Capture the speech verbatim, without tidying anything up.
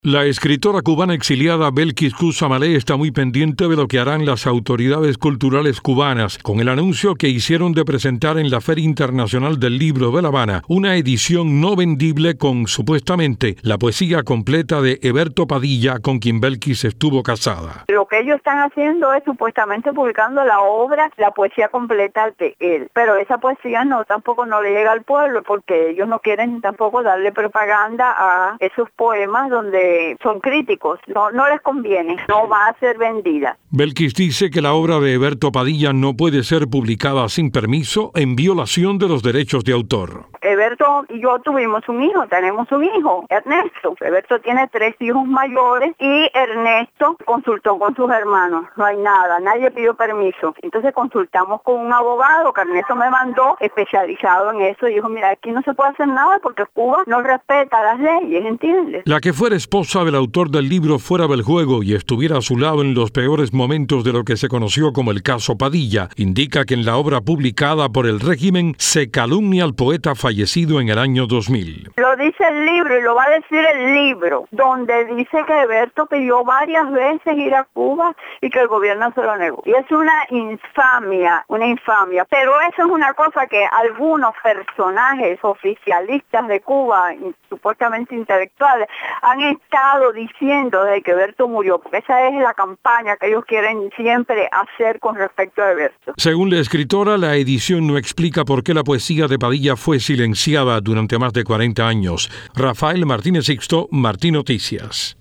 La escritora cubana exiliada Belkis Cusamale está muy pendiente de lo que harán las autoridades culturales cubanas con el anuncio que hicieron de presentar en la Feria Internacional del Libro de La Habana una edición no vendible con, supuestamente, la poesía completa de Heberto Padilla, con quien Belkis estuvo casada. Lo que ellos están haciendo es supuestamente publicando la obra, la poesía completa de él, pero esa poesía no, tampoco no le llega al pueblo porque ellos no quieren tampoco darle propaganda a esos poemas donde son críticos, no, no les conviene, no va a ser vendida. Belkis dice que la obra de Heberto Padilla no puede ser publicada sin permiso en violación de los derechos de autor. Heberto y yo tuvimos un hijo, tenemos un hijo, Ernesto. Heberto tiene tres hijos mayores y Ernesto consultó con sus hermanos, no hay nada, nadie pidió permiso. Entonces consultamos con un abogado que Ernesto me mandó, especializado en eso, y dijo, mira, aquí no se puede hacer nada porque Cuba no respeta las leyes, ¿entiendes? La que fuera esposa del autor del libro fuera del juego y estuviera a su lado en los peores momentos de lo que se conoció como el caso Padilla, indica que en la obra publicada por el régimen se calumnia al poeta fallecido en el año dos mil. Lo dice el libro y lo va a decir el libro, donde dice que Heberto pidió varias veces ir a Cuba y que el gobierno se lo negó. Y es una infamia, una infamia. Pero eso es una cosa que algunos personajes oficialistas de Cuba, supuestamente intelectuales, han estado diciendo desde que Heberto murió, porque esa es la campaña que ellos quieren siempre hacer con respecto a Heberto. Según la escritora, la edición no explica por qué la poesía de Padilla fue silenciada durante más de cuarenta años. Rafael Martínez Sixto, Martín Noticias.